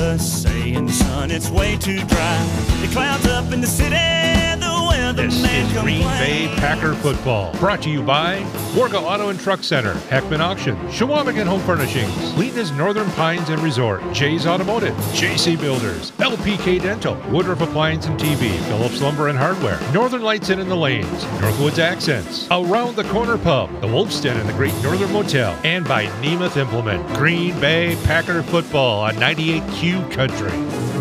say in the sun it's way too dry. It clouds up in the city, the weather This is Green Bay Packer football. Brought to you by Warga Auto and Truck Center, Heckman Auction, Chequamegon Home Furnishings, Lena's Northern Pines and Resort, Jay's Automotive, JC Builders, LPK Dental, Woodruff Appliance and TV, Phillips Lumber and Hardware, Northern Lights Inn in the Lanes, Northwoods Accents, Around the Corner Pub, the Wolf's Den and the Great Northern Motel, and by Nemeth Implement. Green Bay Packer football on 98Q Country.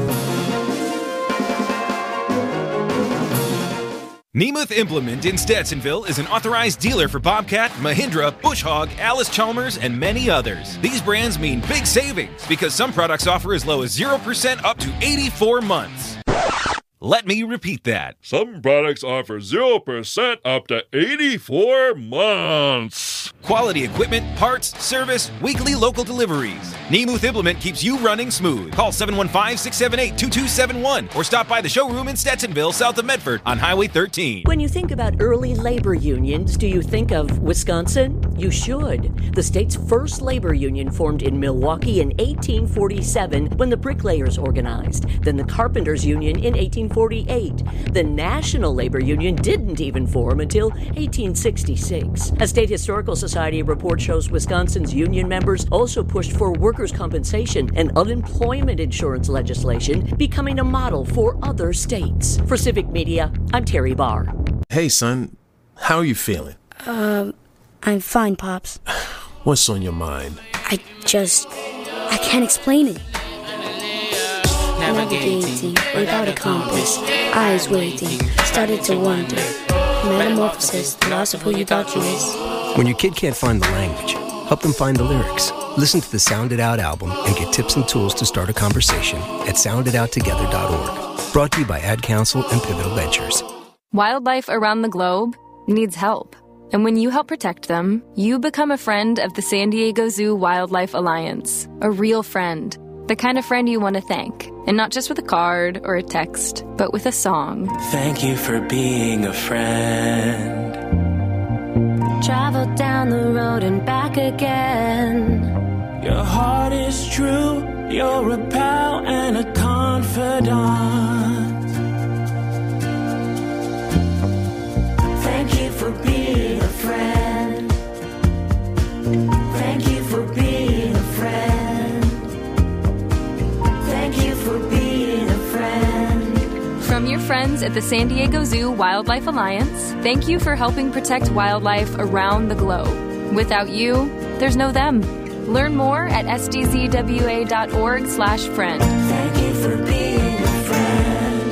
Nemeth Implement in Stetsonville is an authorized dealer for Bobcat, Mahindra, Bush Hog, Alice Chalmers, and many others. These brands mean big savings because some products offer as low as 0% up to 84 months. Let me repeat that. Some products offer 0% up to 84 months. Quality equipment, parts, service, weekly local deliveries. Nemeth Implement keeps you running smooth. Call 715-678-2271 or stop by the showroom in Stetsonville, south of Medford on Highway 13. When you think about early labor unions, do you think of Wisconsin? You should. The state's first labor union formed in Milwaukee in 1847 when the bricklayers organized. Then the carpenters union in 1848. The National Labor Union didn't even form until 1866. A State Historical Society report shows Wisconsin's union members also pushed for workers' compensation and unemployment insurance legislation, becoming a model for other states. For Civic Media, I'm Terry Barr. Hey, son. How are you feeling? I'm fine, Pops. What's on your mind? I can't explain it. Navigating without a compass, eyes waiting, started to wonder. Metamorphosis, the loss of who you thought you is. When your kid can't find the language, help them find the lyrics. Listen to the Sound It Out album and get tips and tools to start a conversation at sounditouttogether.org. Brought to you by Ad Council and Pivotal Ventures. Wildlife around the globe needs help. And when you help protect them, you become a friend of the San Diego Zoo Wildlife Alliance. A real friend. The kind of friend you want to thank. And not just with a card or a text, but with a song. Thank you for being a friend. Travel down the road and back again. Your heart is true. You're a pal and a confidant. Thank you for being a friend. Thank you for being a friend. From your friends at the San Diego Zoo Wildlife Alliance, thank you for helping protect wildlife around the globe. Without you, there's no them. Learn more at sdzwa.org/friend. Thank you for being a friend.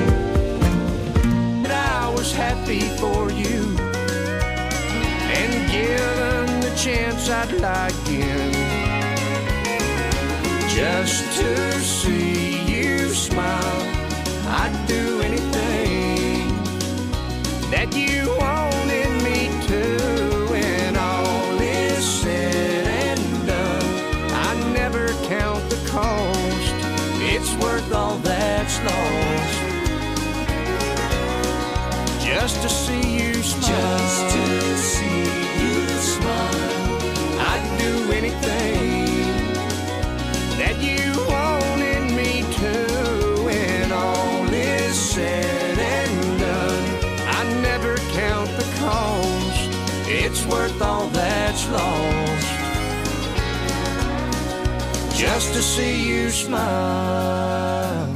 I was happy for you, and given the chance I'd like in, just to see you smile. I'd do anything that you wanted me to. When all is said and done, I never count the cost. It's worth all that's lost. Just to see you smile. Just to see you smile. I'd do anything that you wanted me to. Said and done, I never count the cost. It's worth all that's lost. Just to see you smile.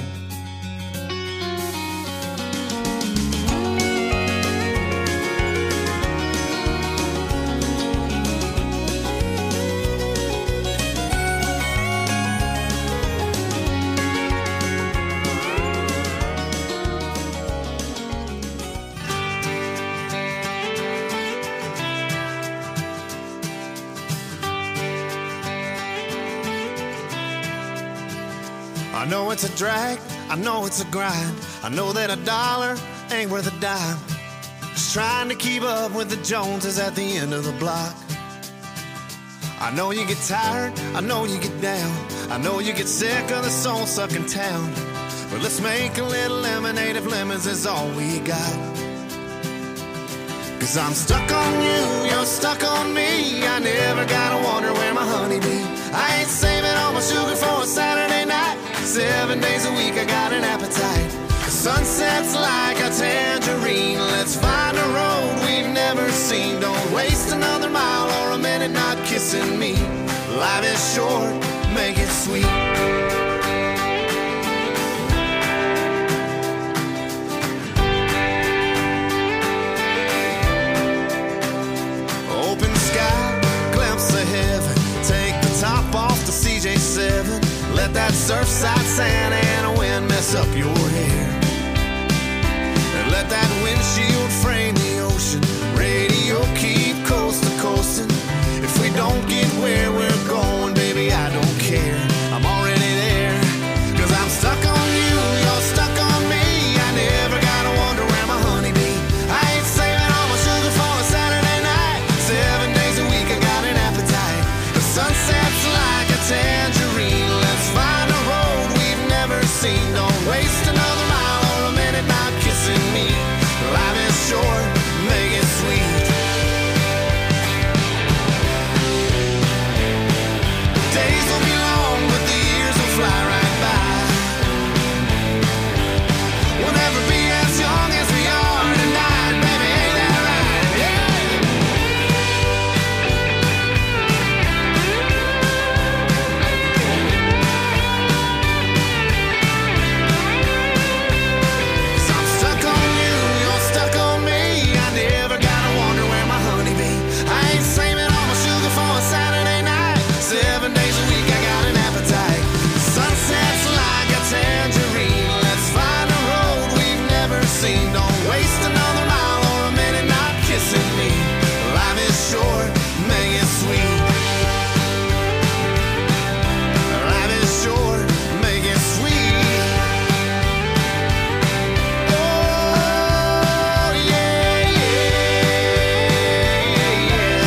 I know it's a drag, I know it's a grind. I know that a dollar ain't worth a dime. Just trying to keep up with the Joneses at the end of the block. I know you get tired, I know you get down. I know you get sick of the soul-sucking town. But let's make a little lemonade if lemons is all we got. Cause I'm stuck on you, you're stuck on me. I never gotta wonder where my honey be. I ain't saving all my sugar for a Saturday night. 7 days a week, I got an appetite. The sunset's like a tangerine. Let's find a road we've never seen. Don't waste another mile or a minute not kissing me. Life is short, make it sweet. Open sky, glimpse of heaven. Take the top off the CJ7. Let that surfside sand and a wind mess up your hair. And let that windshield frame the ocean. Radio keep coast to coasting. If we don't get where we're going, baby, I don't care. I'm already there. 'Cause I'm stuck on you, you're stuck on me. I never gotta wonder where my honey be. I ain't saving all my sugar for a Saturday night. 7 days a week, I got an appetite. The sunset's like a tangerine. Let's find a road we've never seen. Don't waste another mile or a minute not kissing me. Life is short, make it sweet. Days will be long, but the years will fly right by. We'll never be as young as we are tonight, baby, ain't that right? Yeah. I'm stuck on you, you're stuck on me. I never gotta wonder where my honey be. I ain't saving all my sugar for a Saturday night. 7 days a week, I got an appetite. Sunset's like a tangerine. Let's find a road we've never seen. Don't waste another mile or a minute not kissing me. Life is short, make it sweet. Life is short, make it sweet. Oh, yeah, yeah, yeah.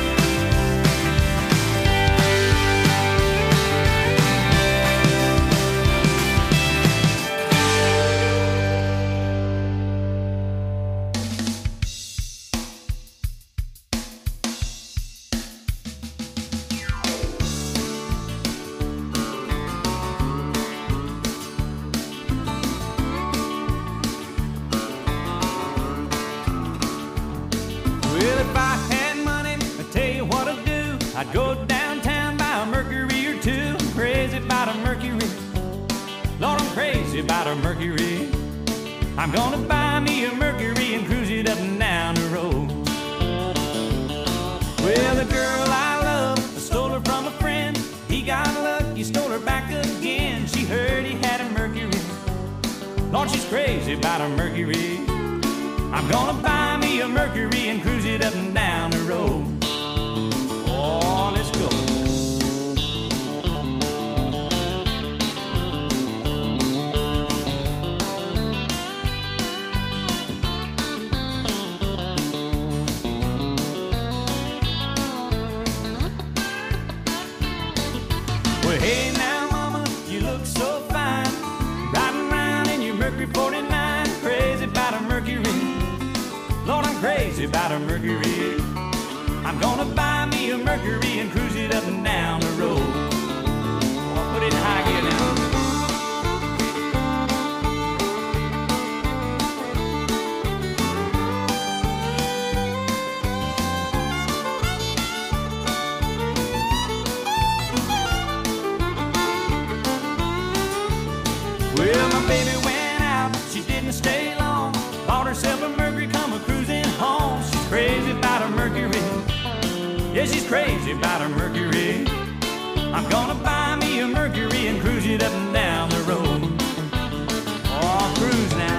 Well, if I had money, I'd tell you what I'd do. I'd go downtown, buy a Mercury or two. I'm crazy about a Mercury. Lord, I'm crazy about a Mercury. I'm gonna buy me a Mercury and cruise it up and down the road. Well, the girl I love, I stole her from a friend. He got lucky, stole her back again. She heard he had a Mercury. Lord, she's crazy about a Mercury. I'm gonna buy me a Mercury and cruise it up and down the road. Oh, let's go. Well, hey now, mama, you look so fine. Riding around in your Mercury 49. Crazy about a Mercury. Lord, I'm crazy about a Mercury. I'm gonna buy me a Mercury and cruise it up and down the road. Oh, I'll put it in high gear now. Well, my baby went out, she didn't stay long. Bought herself a Mercury, come a cruising home. She's crazy about a Mercury. Yeah, she's crazy about a Mercury. I'm gonna buy me a Mercury and cruise it up and down the road. Oh, I'll cruise now.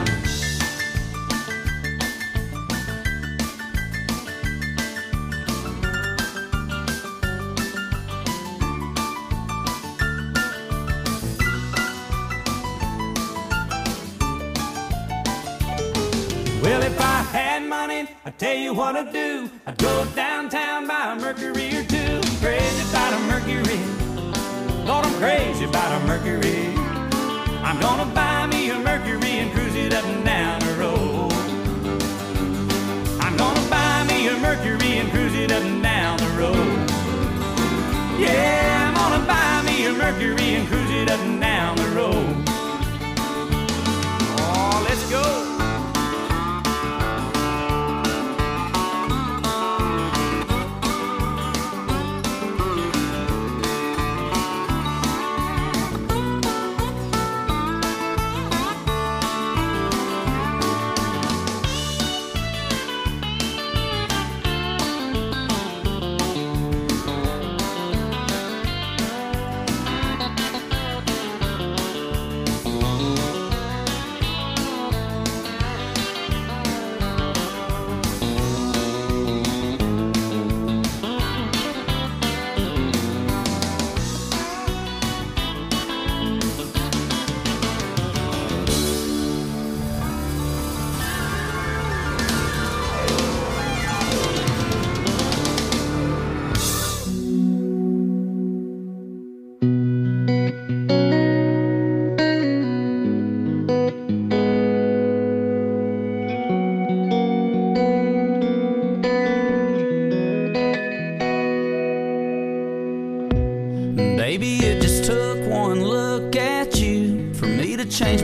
Well, if I had money, I'd tell you what I'd do. I'd go downtown, buy a Mercury or two. Crazy about a Mercury. Lord, I'm crazy about a Mercury. I'm gonna buy me a Mercury and cruise it up and down the road. I'm gonna buy me a Mercury and cruise it up and down the road. Yeah, I'm gonna buy me a Mercury and cruise it up and down the road.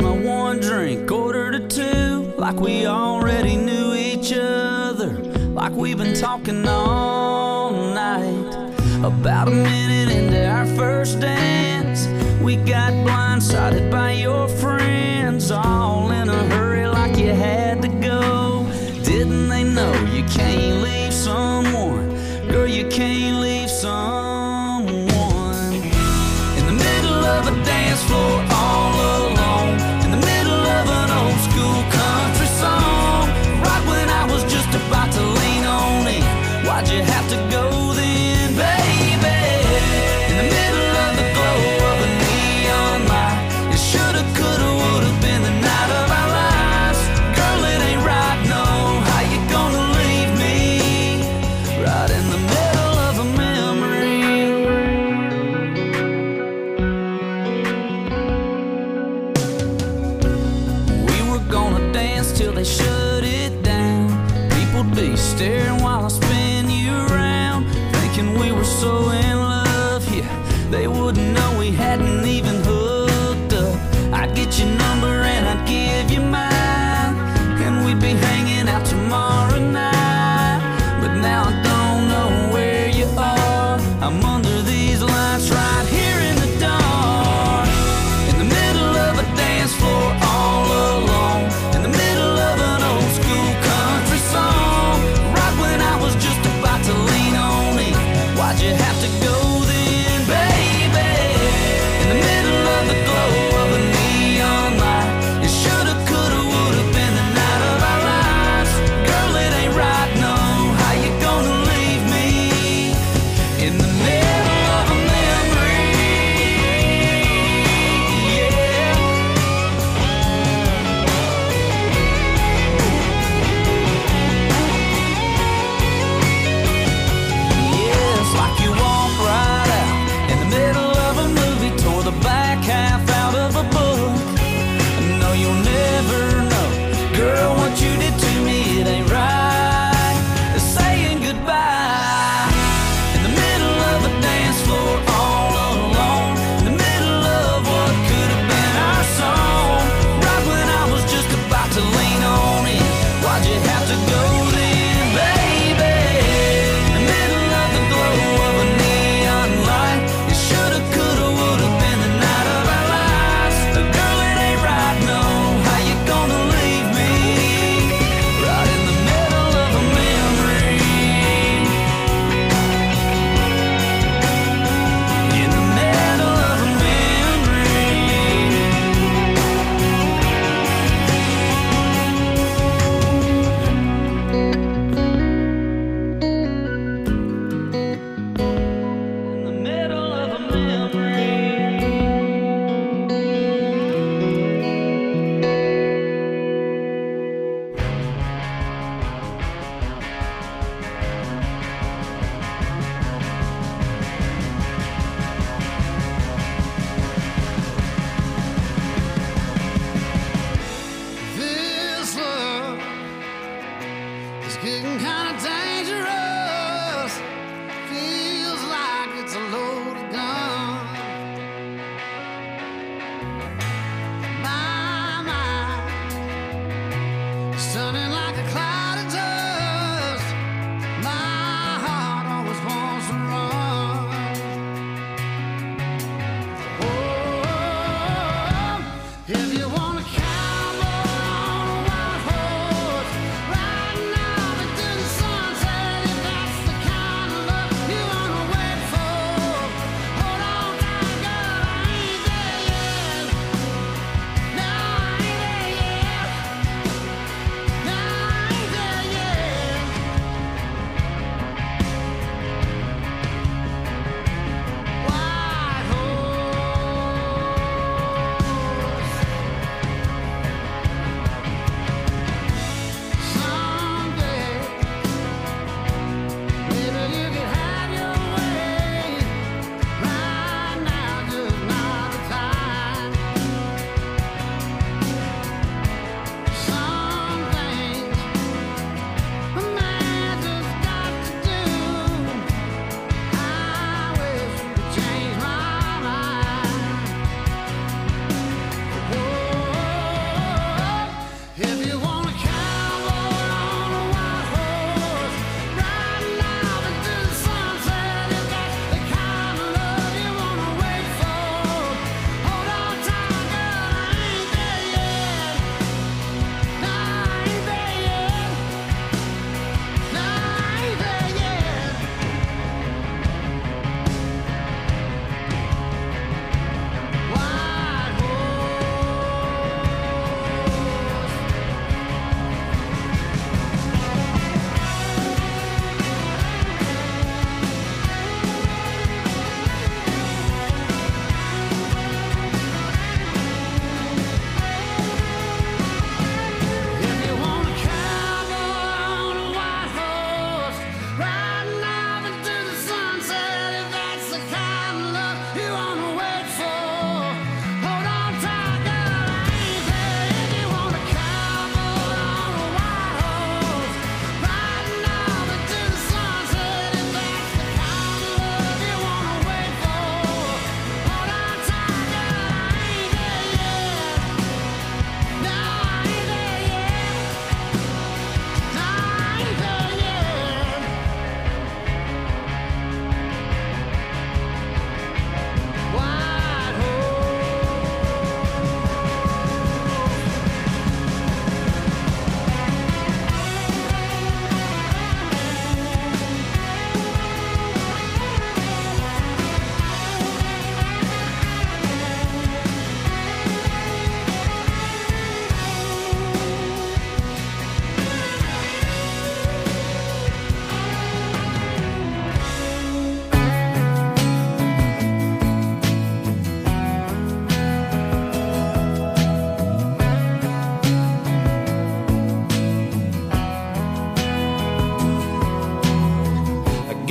my one drink, ordered a two, like we already knew each other, like we've been talking all night. About a minute into our first dance, we got blindsided by your friends, all in a hurry like you had to go. Didn't they know you can't leave someone? Girl, you can't leave someone in the middle of a dance floor all alone, in the middle of an old school country song, right when I was just about to lean on it. Why'd you have to go then, baby? In the middle of the glow of a neon light, it shoulda, coulda, woulda been the night of our lives. Girl, it ain't right, no. How you gonna leave me right in the middle of a memory? We were gonna dance till they shut it down. People'd be staring while I spin you around, thinking we were so in love, yeah. They wouldn't know we hadn't even hooked up. I'd get your number and I'd give you mine, and we'd be hanging out tomorrow night. But now I don't know where you are. I'm under these lights right here in the dark, in the middle of a dance floor all alone, in the middle of an old school country song, right when I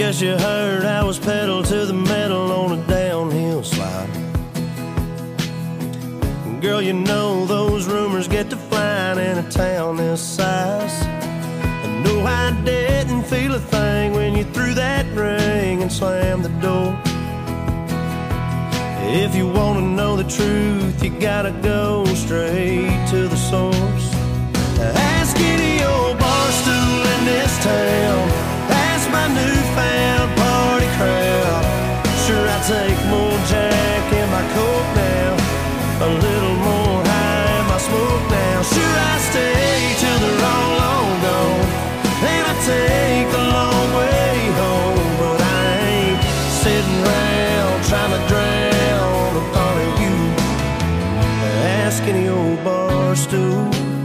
guess you heard I was pedal to the metal on a downhill slide. Girl, you know those rumors get to flying in a town this size. And no, I didn't feel a thing when you threw that ring and slammed the door. If you want to know the truth, you gotta go straight to the source. Ask any old bar stool in this town, ask my newfound party crowd. Sure, I take more Jack in my coke now, a little more high in my smoke now. Sure, I stay till they're all long gone, and I take the long way home. But I ain't sitting around trying to drown the thought of you. Ask any old bar stool.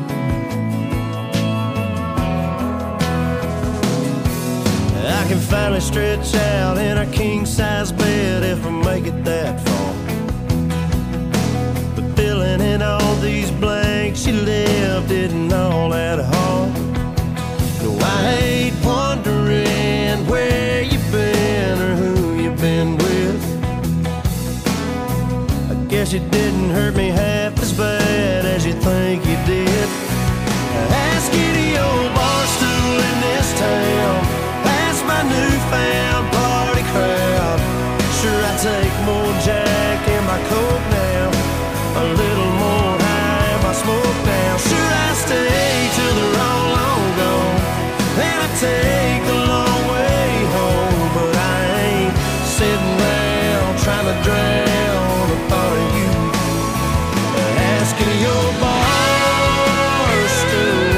I can finally stretch out in a king-size bed if I make it that far. But filling in all these blanks you left isn't all that hard. No, I hate wondering where you've been or who you've been with. I guess it didn't hurt me half as bad as you think you did. Ask any old bar stool in this town, my newfound party crowd. Sure, I take more Jack in my coke now, a little more high in my smoke now. Sure, I stay till they're all long gone, and I take the long way home. But I ain't sitting around trying to drown the thought of you. Ask any old bar stool.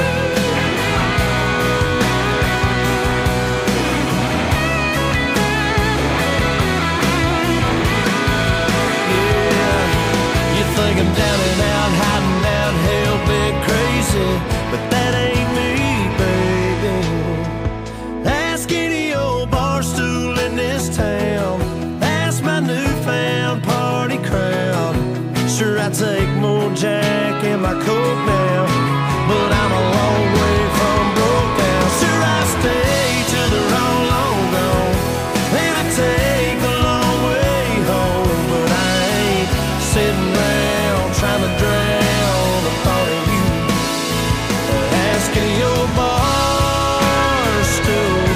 Think I'm down and out, hiding out, hell big crazy, but that ain't me, baby. Ask any old bar stool in this town, ask my newfound party crowd. Sure, I take more Jack in my coke now, but I'm a long way from broke now. Sure, I stay till they're all long gone, and I take the long way home. But I ain't sitting trying to drown the thought of you. Ask any old bar stool.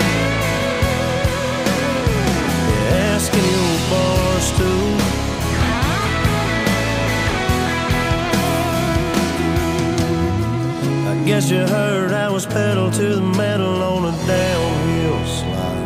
Ask any old bar stool. I guess you heard I was pedal to the metal on a downhill slide.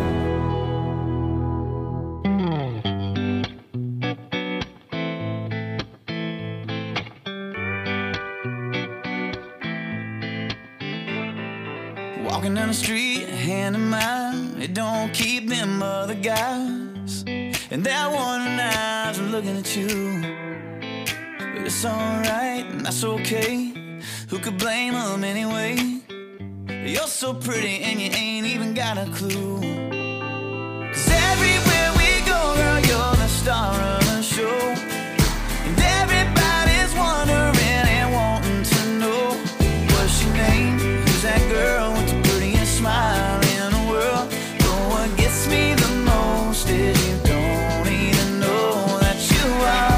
Walking down the street, hand in mine, it don't keep them other guys. And that one eyes are looking at you. But it's alright, and that's okay. Who could blame them anyway? You're so pretty and you ain't even got a clue. 'Cause everywhere we go, girl, you're the star of the show. And everybody's wondering and wanting to know, what's your name? Who's that girl with the prettiest smile in the world? But what gets me the most is you don't even know that you are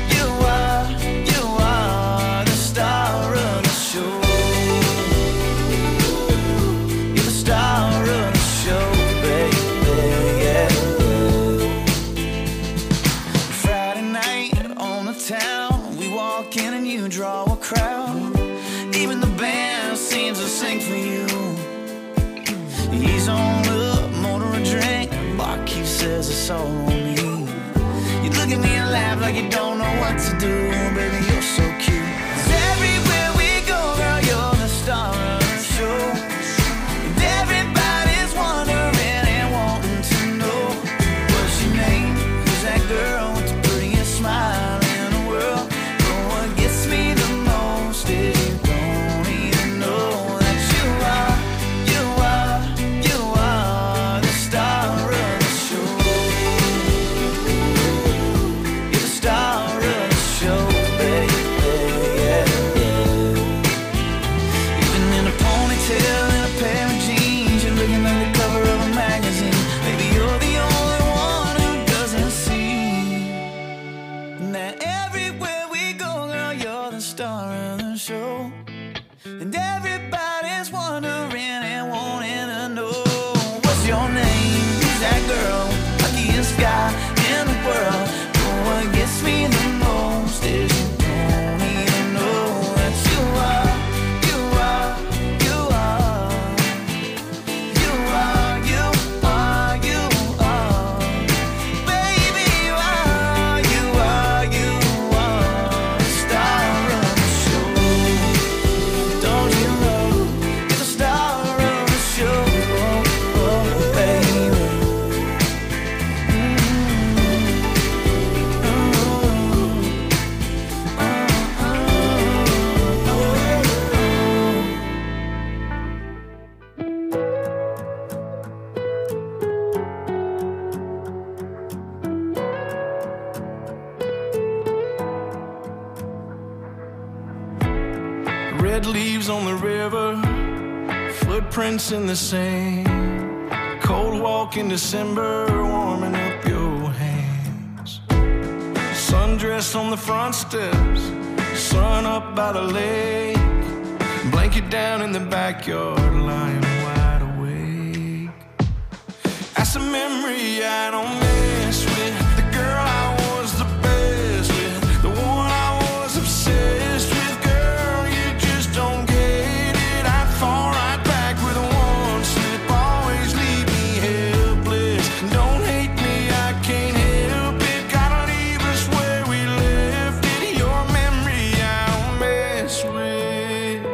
the star of the show. You're the star of the show, baby, yeah. Friday night on the town, we walk in and you draw a crowd. Even the band seems to sing for you. He's on up, motor a drink, barkeep says it's all on me. You look at me and laugh like you don't know what to do. Baby, you're so cute. 'Cause everywhere we go, girl, you're the star of the show. And everybody's wondering and wanting to know, what's your name? Who's that girl with the prettiest smile in the world? But what gets me the most is you don't even know that you are the star of the show. You're the star of the show, baby. show. And everybody's wondering and wanting to know, what's your name? Who's that girl? Luckiest guy in the world. No one gets me the most is you don't even know that you are. Red leaves on the river, footprints in the sand. Cold walk in December, warming up your hands. Sundress on the front steps, sun up by the lake. Blanket down in the backyard, lying wide awake. That's a memory I don't mess with. The girl I was the best with, the one I was obsessed with. Don't get it, I'd fall right back with one slip. Always leave me helpless. Don't hate me, I can't help it. Gotta leave us where we left it. Your memory I don't mess with.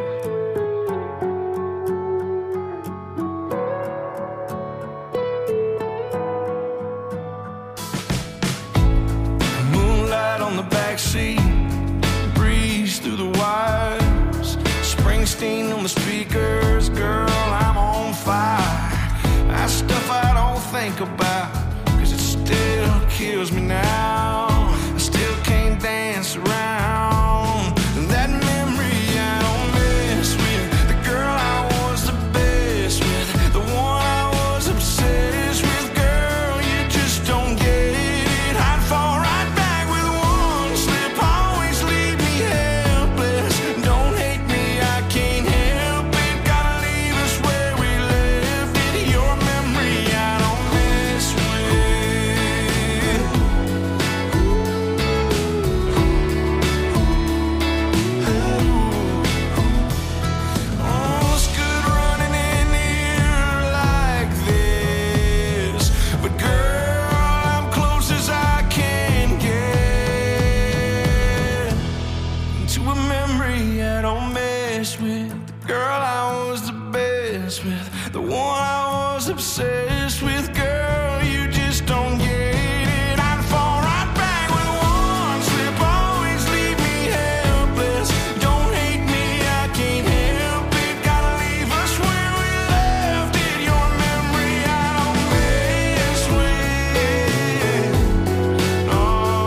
Moonlight on the backseat, breeze through the wires. Springsteen on the speakers, girl, I'm on fire. That stuff I don't think about, cause it still kills me now. I still can't dance around that memory I don't mess with. The girl I was the best with, the one I was obsessed with. Girl, you just don't get it. I'd fall right back with one slip. Always leave me helpless. Don't hate me, I can't help it. Gotta leave us where we left it. Your memory I don't mess with. Oh, it's good running in here like this, but girl, I'm close as I can get to a memory I don't mess with. The girl I was the best with, the one I was obsessed with. Girl, you just don't get it. I'd fall right back with one slip. Always leave me helpless. Don't hate me, I can't help it. Gotta leave us where we left it. Your memory I don't mess with. No.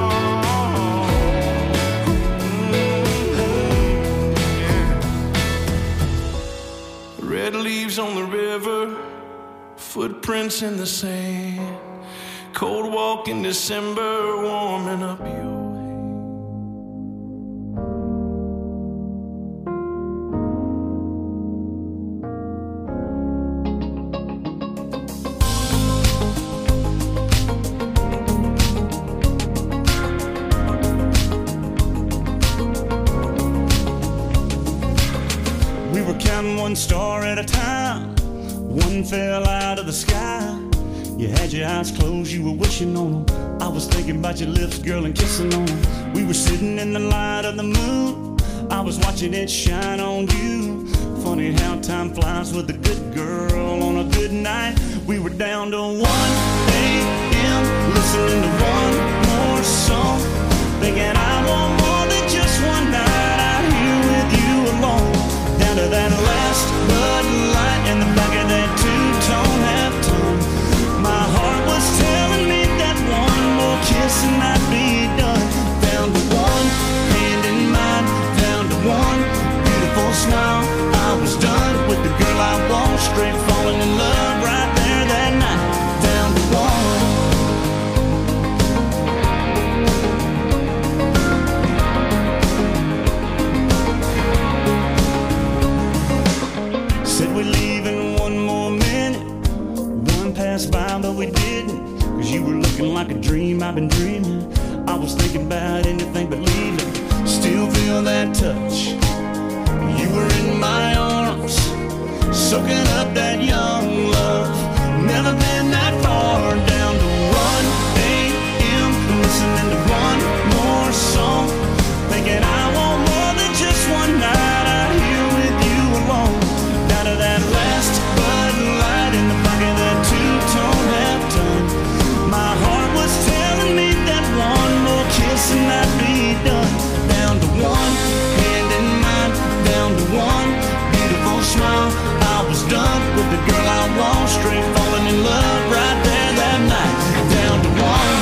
Red leaves on the river, footprints in the sand. Cold walk in December, warming up your We were counting one star at a time. One fell out of the sky. You had your eyes closed, you were wishing on them. I was thinking about your lips, girl, and kissing on them. We were sitting in the light of the moon. I was watching it shine on you. Funny how time flies with a good girl on a good night. We were down to 1 a.m. listening to one more song, thinking I want more than just one night out here with you alone. Down to that last Bud Light in the back of that two-tone half-tone. My heart was telling me that one more kiss and I'd be done. Down to one hand in mine, down to one beautiful smile. I was done with the girl I want, straight falling in love right there that night. Down to one. looking like a dream I've been dreaming. I was thinking about anything but leaving. Still feel that touch. You were in my arms, soaking up that young love. Never been that far. Down to 1 a.m. listening to one more song, thinking I want more than just one night out here with you alone. Down to that last Bud Light in the pocket, that two-tone half ton. My heart was telling me that one more kiss and I'd be done. Down to one hand in mine, down to one beautiful smile. I was done with the girl I want, straight falling in love right there that night. Down to one.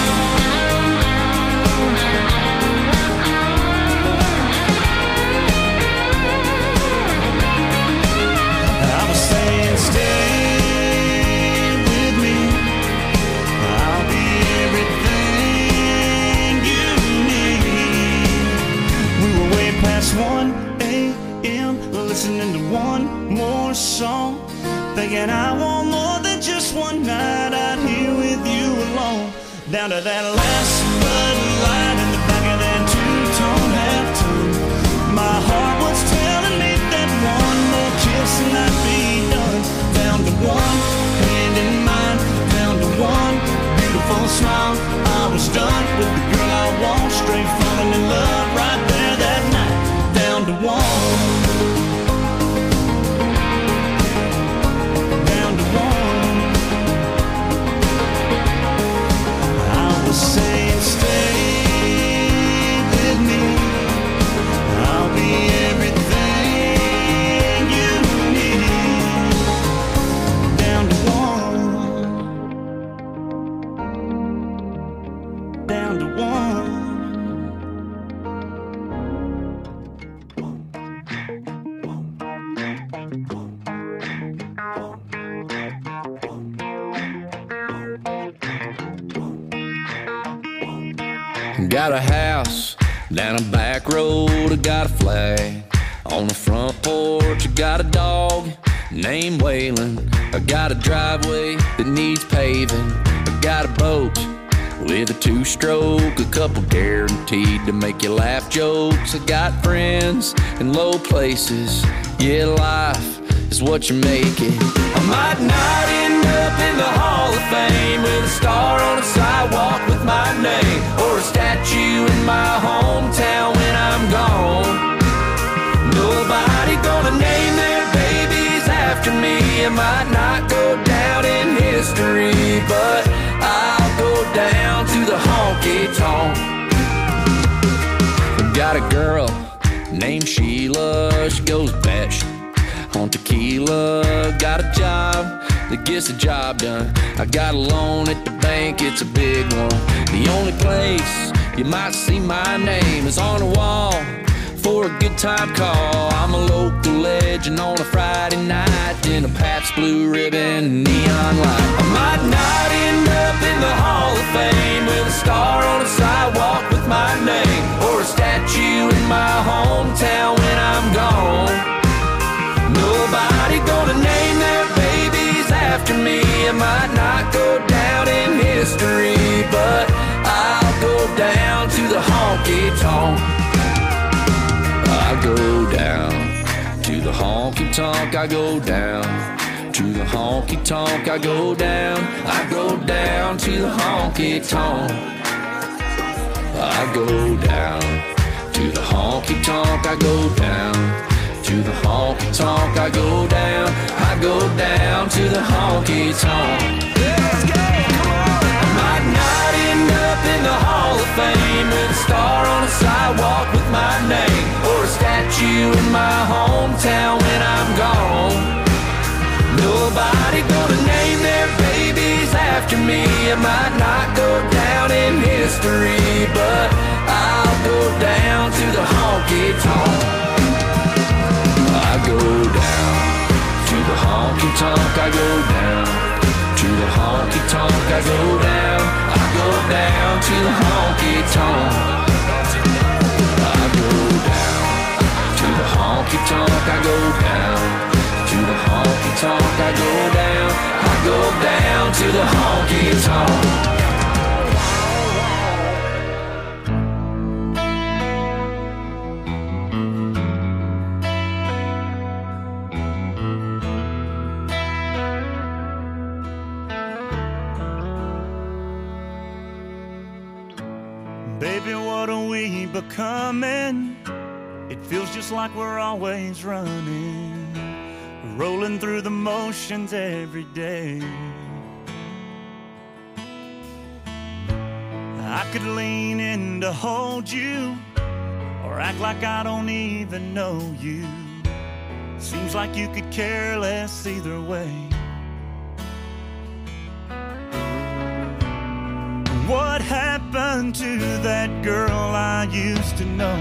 I was saying stay with me, I'll be everything you need. We were way past 1 a.m. listening to one more song, thinking I want more than just one night out here with you alone. Down to that last Bud Light in the back of that two-tone half tone. My heart was telling me that one more kiss and I'd be done. Down to one hand in mine, down to one beautiful smile. I was done with the girl I want, straight falling in love right there that night. Down to one. Saying stay with me, I'll be everything you need. Down to one, down to one. Got a house down a back road, I got a flag on the front porch. I got a dog named Waylon. I got a driveway that needs paving. I got a boat with a two-stroke, a couple guaranteed to make you laugh jokes. I got friends in low places, yeah, life is what you make it. I might not end up in the Hall of Fame with a star on a sidewalk with my name, or a statue in my hometown when I'm gone. Nobody gonna name their babies after me. I might not go down in history, but I'll go down to the honky-tonk. Got a girl named Sheila, she goes batshit on tequila. Got a job that gets the job done. I got a loan at the bank, it's a big one. The only place you might see my name is on the wall for a good time call. I'm a local legend on a Friday night in a Pabst Blue Ribbon neon light. I might not end up in the Hall of Fame with a star on a sidewalk with my name, or a statue in my hometown when I'm gone. Nobody gonna name their babies after me. I might not go down in history, but I'll go down to the honky-tonk. I go down to the honky-tonk. I go down to the honky-tonk. I go down. I go down to the honky-tonk. I go down to the honky-tonk. I go down to the honky-tonk. I go down. I go down to the honky-tonk. Let's go, come on. I might not end up in the Hall of Fame with a star on a sidewalk with my name, or a statue in my hometown when I'm gone. Nobody gonna name their babies after me. I might not go down in history, but I'll go down to the honky-tonk. I go down to the honky-tonk. I go down to the honky-tonk. I go down. I go down to the honky-tonk. I go down to the honky-tonk. I go down to the honky-tonk. I go down. I go down to the honky-tonk. becoming? It feels just like we're always running, rolling through the motions every day. I could lean in to hold you, or act like I don't even know you. Seems like you could care less either way. What happened to that girl I used to know?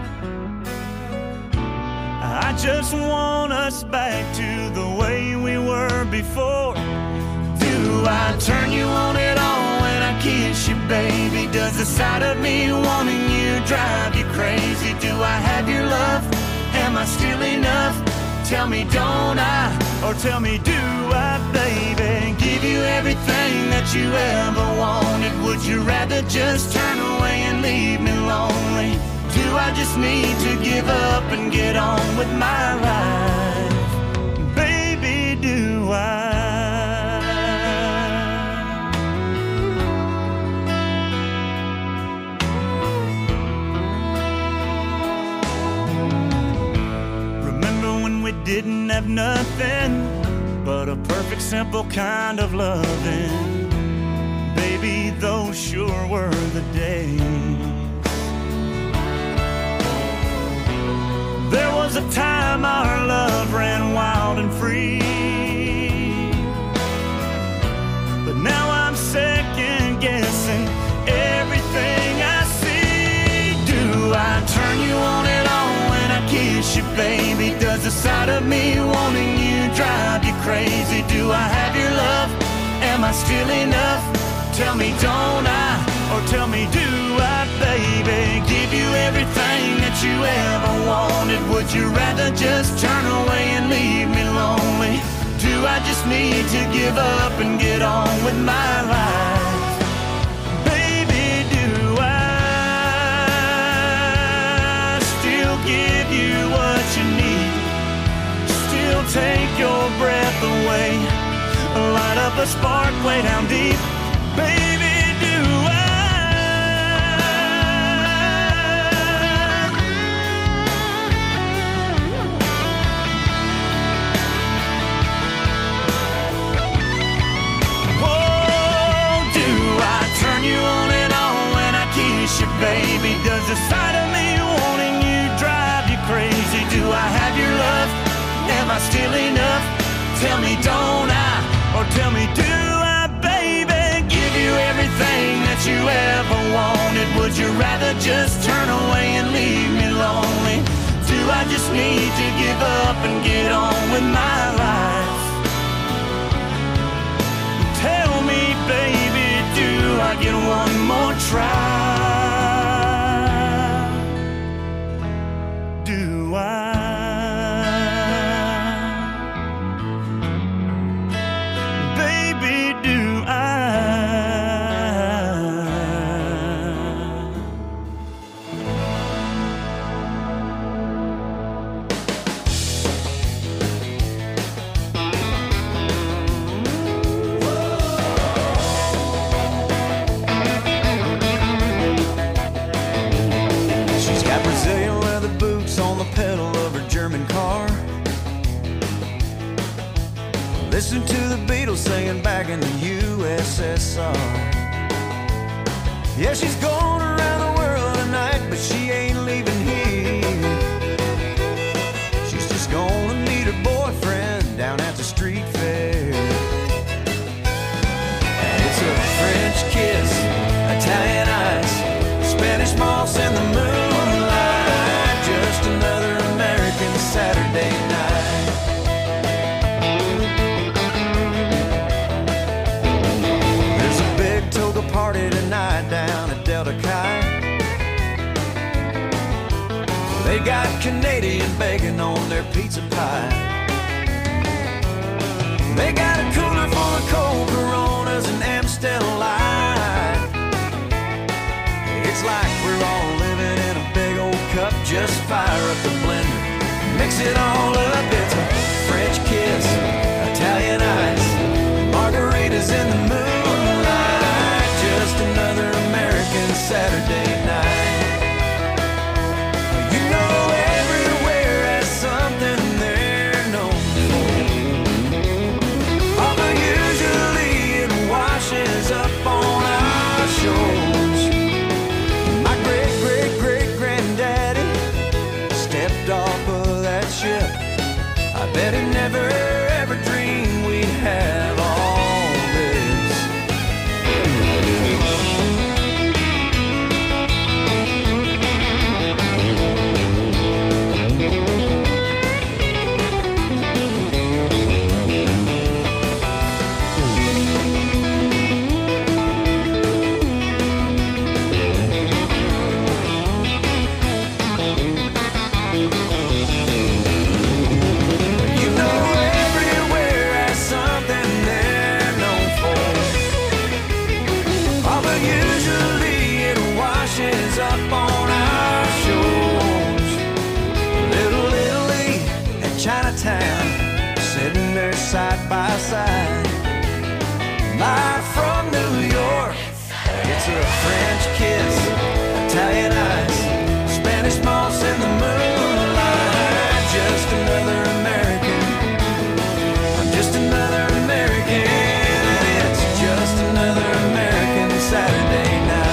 I just want us back to the way we were before. Do I turn you on at all when I kiss you, baby? Does the sight of me wanting you drive you crazy? Do I have your love? Am I still enough? Tell me, don't I? Or tell me, do I, baby? Give you everything that you ever wanted. Would you rather just turn away and leave me lonely? Do I just need to give up and get on with my life? Baby, do I? We didn't have nothing but a perfect, simple kind of loving. Baby, those sure were the days. There was a time our love ran wild and free, but now I'm second guessing everything I see. Do I turn you on at all when I kiss you, baby? Does the sight of me wanting you drive you crazy? Do I have your love? Am I still enough? Tell me, don't I? Or tell me, do I, baby? Give you everything that you ever wanted. Would you rather just turn away and leave me lonely? Do I just need to give up and get on with my life? Baby, do I still give you what you need? Still take your breath away, light up a spark way down deep. Baby, do baby, does the sight of me wanting you drive you crazy? Do I have your love? Am I still enough? Tell me, don't I? Or tell me, do I, baby? Give you everything that you ever wanted. Would you rather just turn away and leave me lonely? Do I just need to give up and get on with my life? Tell me, baby, do I get one more try? Do I? Baby, do I? She's got Brazilian leather boots on the pedal of her German car. Listen to the Beatles singing back in the USSR. Yeah, she's going around the world tonight, but she ain't leaving here. She's just gonna meet her boyfriend down at the street fair. And it's a French kiss, Italian ice, Spanish moss in the moonlight, just another American Saturday night. There's a big toga party tonight down at Delta Chi. They got Canadian bacon on their pizza pie. They got a cooler full of cold Coronas and Amstel Light. It's like we're all living in a big old cup. Just fire up the blender, mix it all up. It's a French kiss, Italian ice, margaritas in the moonlight, just another American Saturday night. Bet he never ever dreamed we'd have all this. Up on our shores, Little Italy and Chinatown, sitting there side by side. Live from New York, it's a French kiss, Italian ice, Spanish moss in the moonlight. Just another American, I'm just another American. It's just another American Saturday night.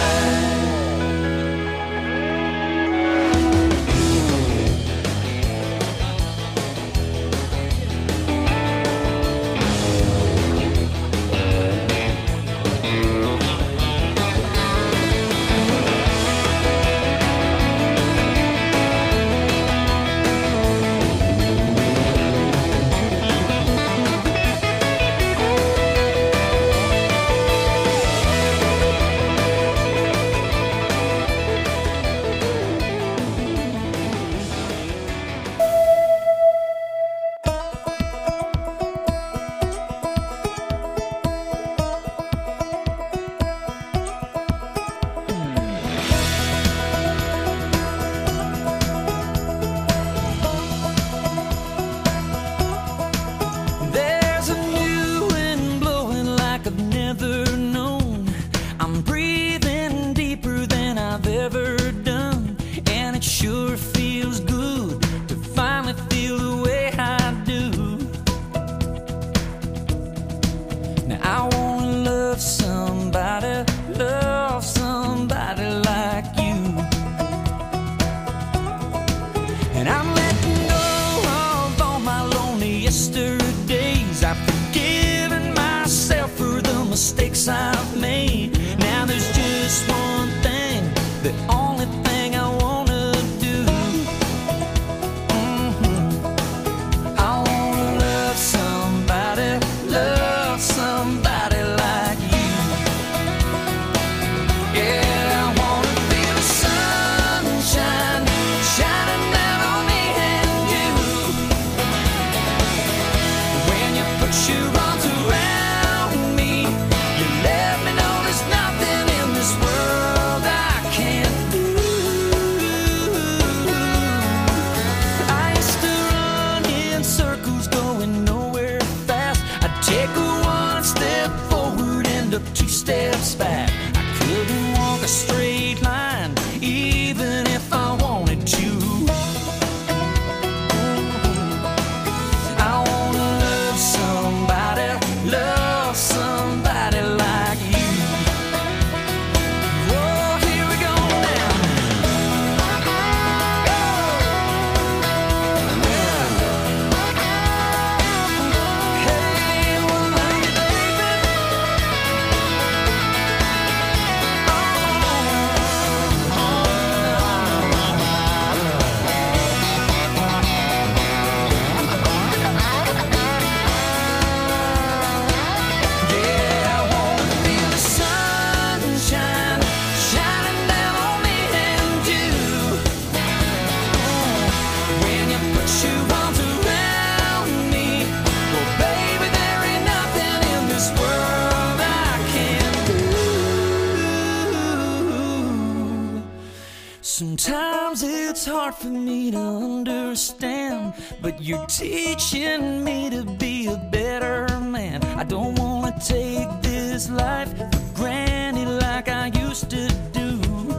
Sometimes it's hard for me to understand, but you're teaching me to be a better man. I don't want to take this life for granted like I used to do.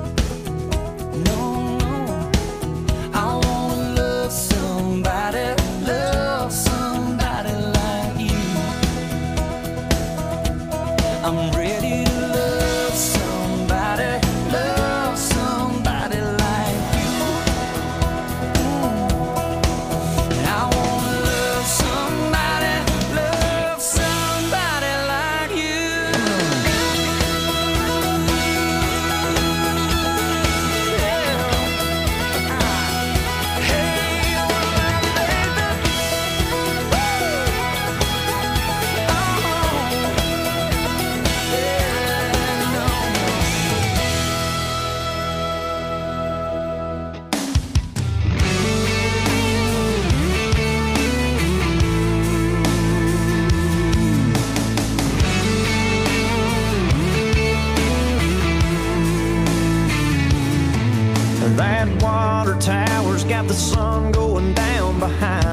No, no, I want to love somebody like you. I'm ready to love somebody like you. I want to love somebody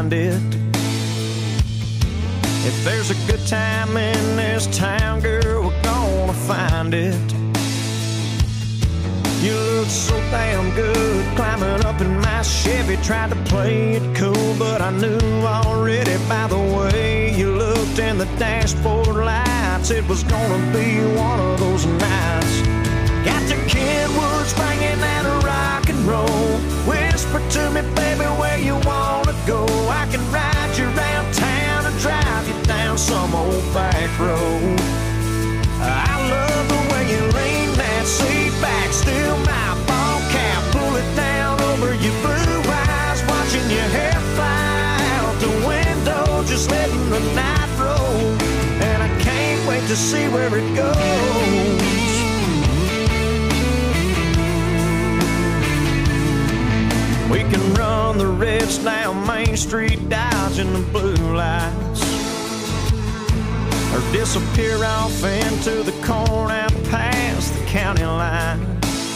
find it. If there's a good time in this town, girl, we're gonna find it. You look so damn good climbing up in my Chevy. Tried to play it cool, but I knew already by the way you looked in the dashboard lights it was gonna be one of those nights. Got the Kenwoods banging that rock and roll. Whisper to me, baby, where you wanna go. I can ride you around town and drive you down some old back road. I love the way you lean that seat back, still my ball cap, pull it down over your blue eyes, watching your hair fly out the window, just letting the night roll, and I can't wait to see where it goes. We can run the reds down Main Street, dodging the blue lights, or disappear off into the corn out past the county line.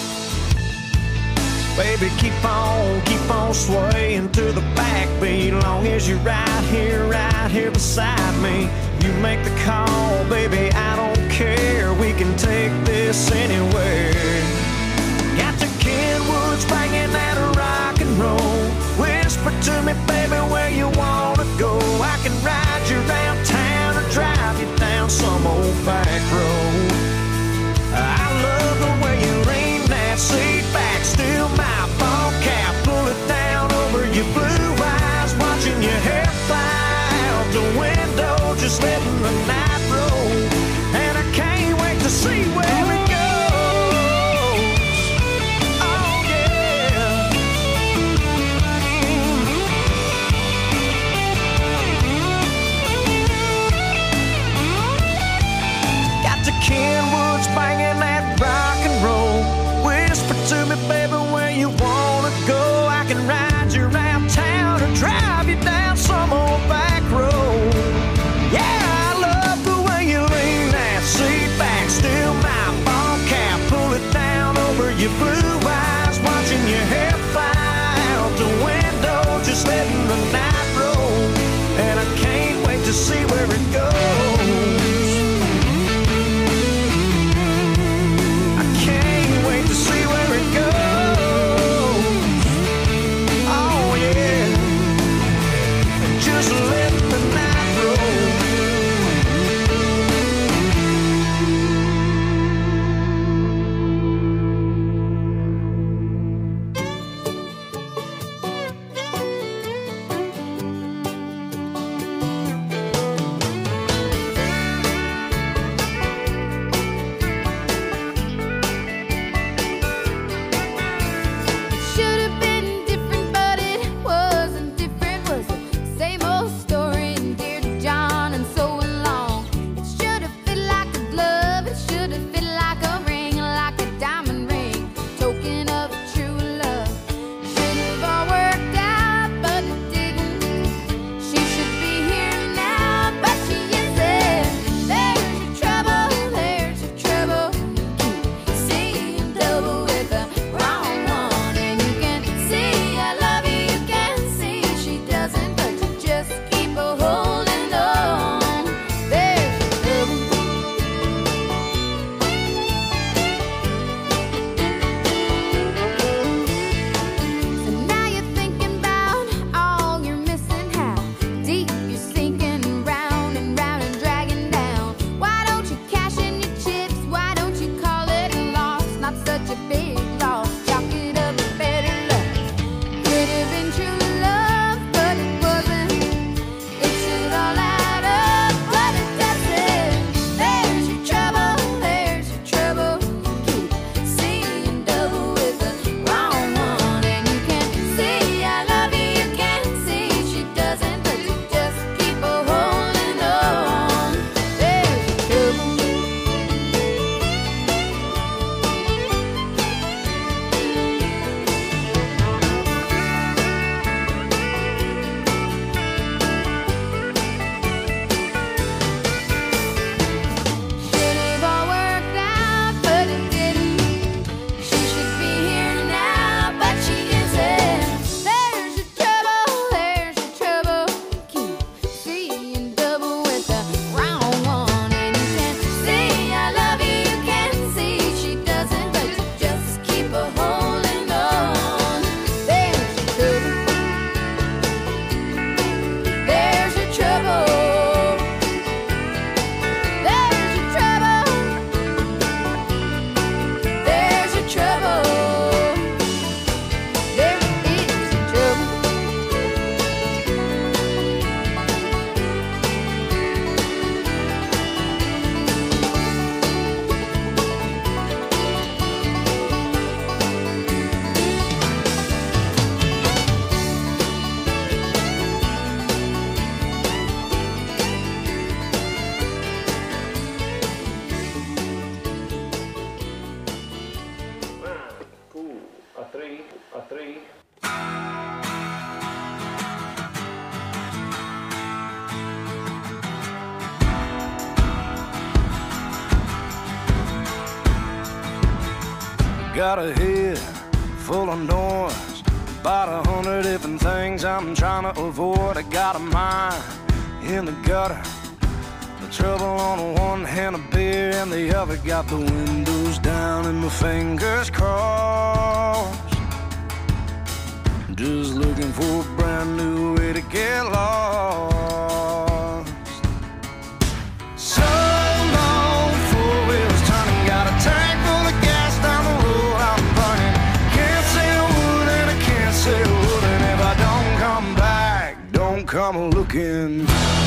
Baby, keep on swaying to the backbeat, long as you're right here beside me. You make the call, baby, I don't care. We can take this anywhere. Got the Kenwoods banging that rock and roll. Whisper to me, baby, where you wanna go. I can ride you around town or drive you down some old back road. I love the way you lean that seat back, still my ball cap, pull it down over your blue eyes, watching your hair fly out the window, just letting the night roll, and I can't wait to see where it goes. Oh yeah. Got the Kenwoods banging that rock and roll. Whisper to me, baby, where you wanna go. I can ride you around town or drive you down some old back road. Yeah, I love the way you lean that seat back, still my ball cap, pull it down over your blue eyes, watching your hair fly out the window, just letting the night roll, and I can't wait to see where it goes. To see where it goes. Oh yeah. Just let the night roll. got a head full of noise, about 100 different things I'm trying to avoid. I got a mind in the gutter, the trouble on one hand, a beer in the other. Got the windows down and my fingers crossed, just looking for a brand new way to get lost. So long, four wheels turning, got a tank full of gas down the road I'm burning. Can't say a word and I can't say a word, and if I don't come back, don't come looking.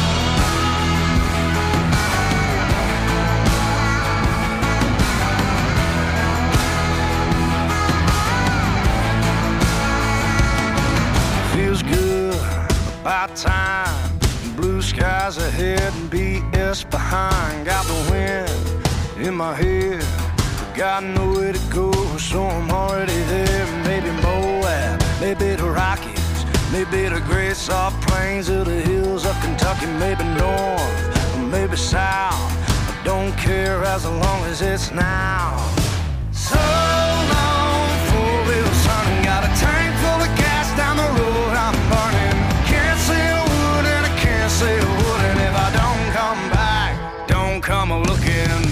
Feels good, about time. Blue skies ahead and BS behind. Got the wind in my head, got nowhere to go, so I'm already there. Maybe Moab, maybe the Rockies, maybe the great soft plains of the hills of Kentucky. Maybe north, or maybe south, I don't care as long as it's now. So long, four wheels turning, got a tank full of gas down the road I'm burning. Can't say a word and I can't say a word, and if I don't come back, don't come looking.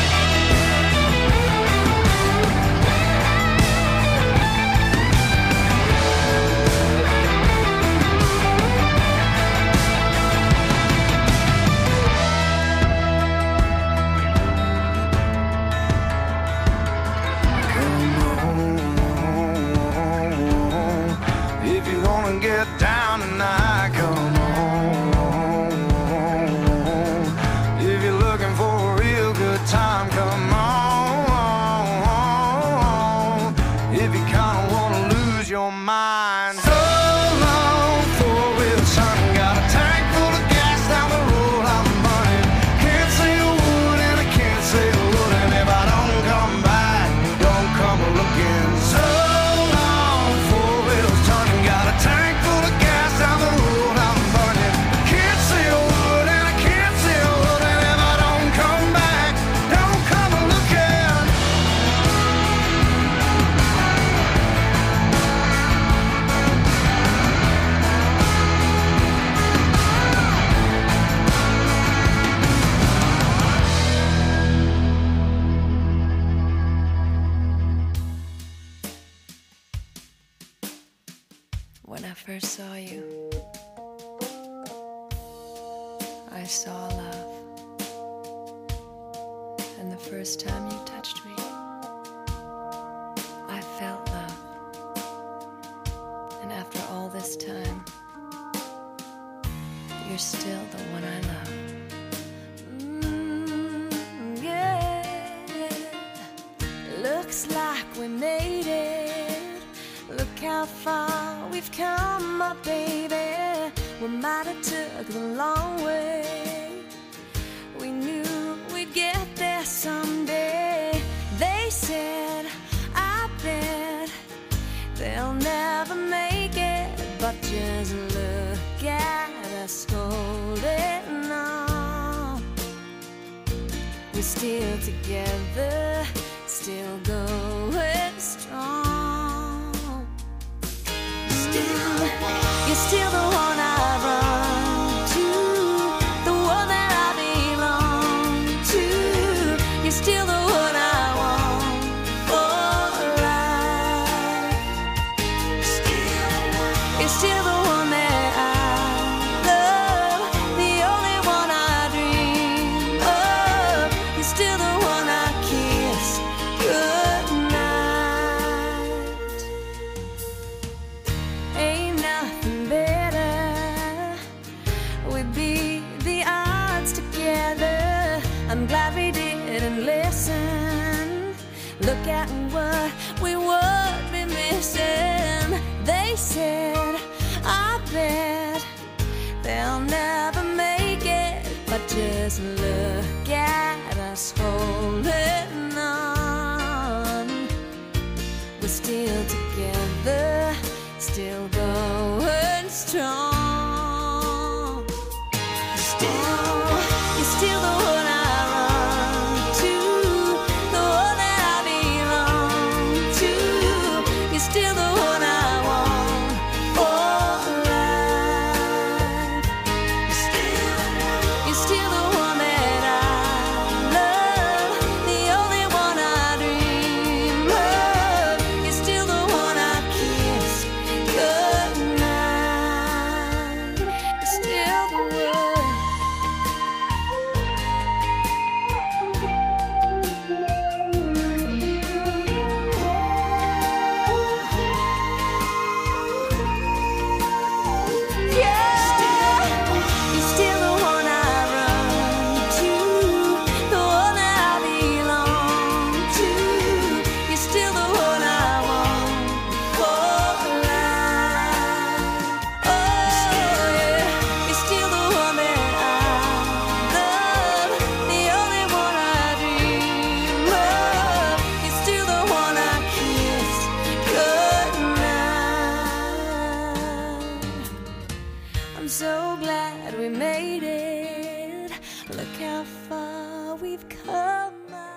Get down tonight, come on. If you're looking for a real good time, come on. If you kinda wanna lose your mind, so long, four wheels turning, got a tank full of gas down the road I'm burning. Can't say a word and I can't say a word, and if I don't come back, don't come looking. So long, four wheels turning, got a tank down the road I'm burning. Can't say a word and I can't say a word, and if I don't come back, don't come looking. When I first saw you, I saw love. And the first time you touched me, I felt love. And after all this time, you're still the one I love. Yeah. Looks like we made it. Look how far we've come, my baby. We might have took the long way. We knew we'd get there someday. They said, I bet they'll never make it, but just look at us holding on. We're still together, still going strong. You're still the one I run to, the one that I belong to. You're still the one I want for life. You're still the one that I love, the only one I dream of. You're still the one I kiss goodnight. Ain't nothing better. We beat the odds together. I'm glad we didn't listen. Look at what we would be missing. They said, I bet they'll never make it, but just look at us holding on. We're still together, still going strong. You're still the one I run to, the one that I belong glad we made it. Look how far we've come.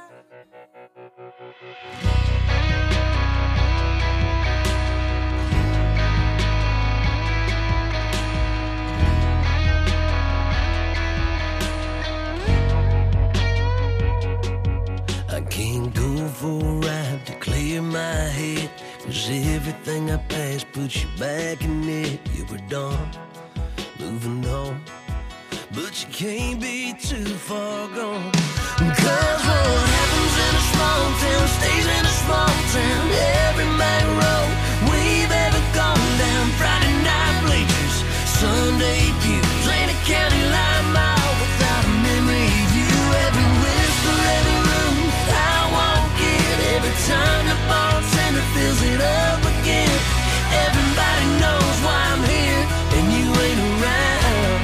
I can't go for a ride to clear my head, 'cause everything I passed puts you back in it. You were done, moving on, but you can't be too far gone. 'Cause what happens in a small town stays in a small town. Every main road we've ever gone down, Friday night bleachers, Sunday pews, ain't a county line mile without a memory of you. Every whisper, every room I walk in, every time the bartender fills it up again. Everybody knows why I'm here and you ain't around.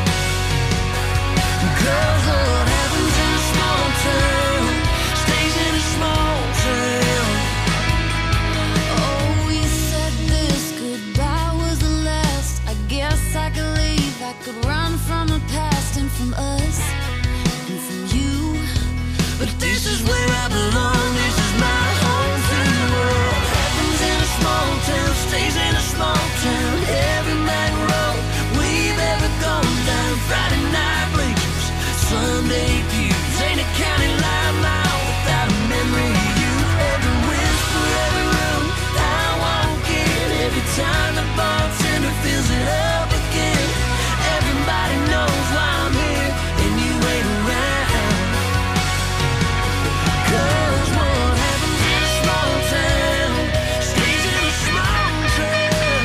'Cause what happens in a small town stays in a small town. Oh, you said this goodbye was the last. I guess I could leave. I could run from the past and from us and from you. But this is where I belong. This is my home free world. What happens in a small town stays in a small town. Every night road we've ever gone down, Friday night bleachers, Sunday pews, ain't a county line mile without a memory of you. Every whisper, every room I walk in, every time the bartender fills it up again. Everybody knows why I'm here and you ain't around. 'Cause what happens in a small town stays in a small town.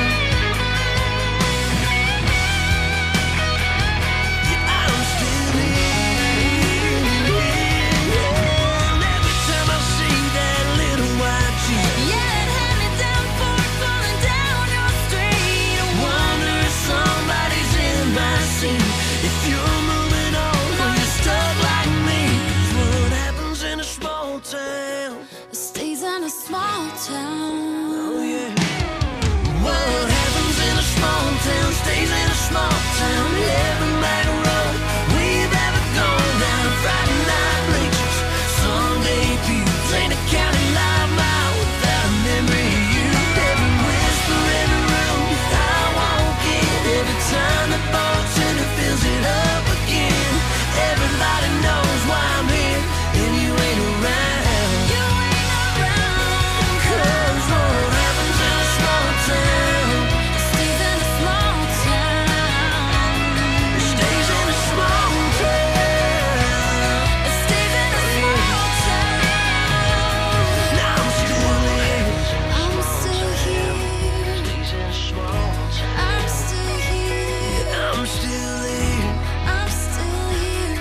Yeah, I'm still here. And every time I see that little white Jeep, Yeah, that hand-me-down Ford falling down your street. I wonder if somebody's in my seat. If you're moving on or you're stuck like me. 'Cause what happens in a small town Stays in a small town. Oh yeah. What happens in a small town stays in a small town. Every main road we've ever gone down, Friday night bleachers, Sunday pews, ain't a county line mile without a memory of you. Every whisper, every room I walk in, every time the bartender fills it up again. Everybody knows why I'm here and you ain't around. You ain't around. 'Cause what happens in a small town Stays in a small town. stays in a small town. Stays in a small town. Now I'm still here. I'm still here. Stays in a small town. I'm still here. I'm still here. I'm still here.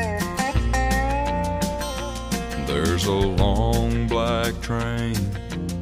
There's a long black train